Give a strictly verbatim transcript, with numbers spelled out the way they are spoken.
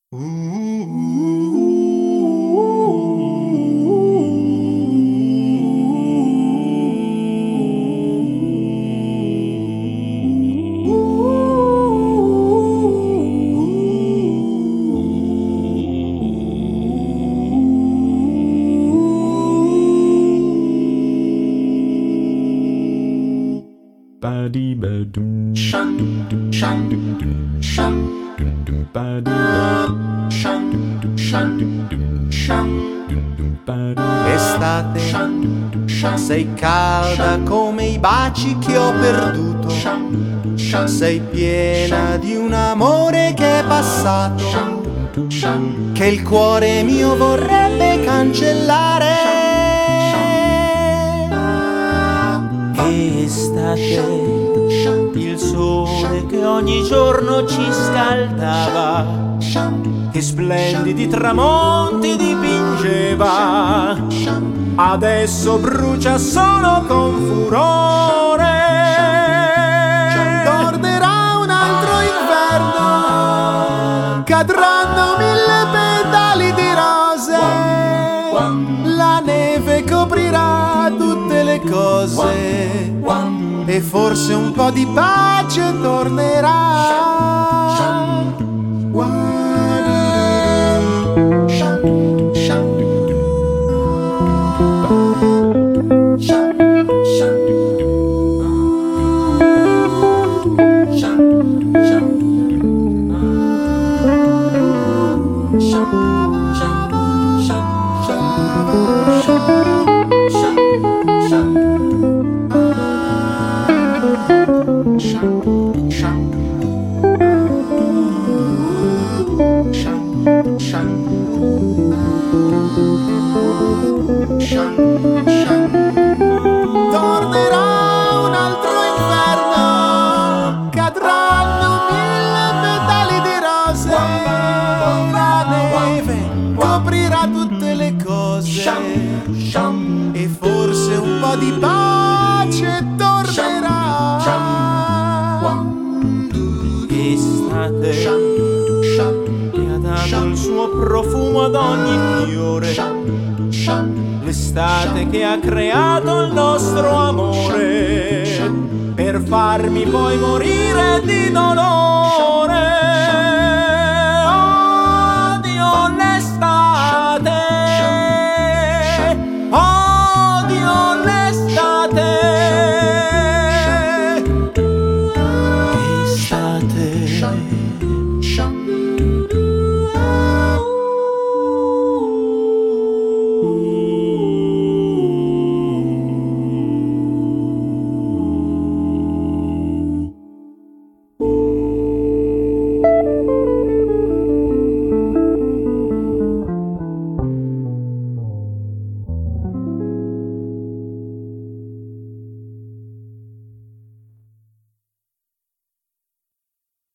Estate, sei calda come i baci che ho perduto, sei piena di un amore che è passato, che il cuore mio vorrebbe cancellare. Estate, il sole che ogni giorno ci scaldava, che splendidi tramonti dipingeva, adesso brucia solo con furore. Tornerà un altro inverno, cadranno mille petali di rose, la neve coprirà tutte le cose e forse un po' di pace tornerà. Tornerà un altro inverno, cadranno mille petali di rose, la neve coprirà tutte le cose e forse un po' di pace tornerà. Estate che ha dato il suo profumo ad ogni fiore, l'estate che ha creato il nostro amore per farmi poi morire di dolore.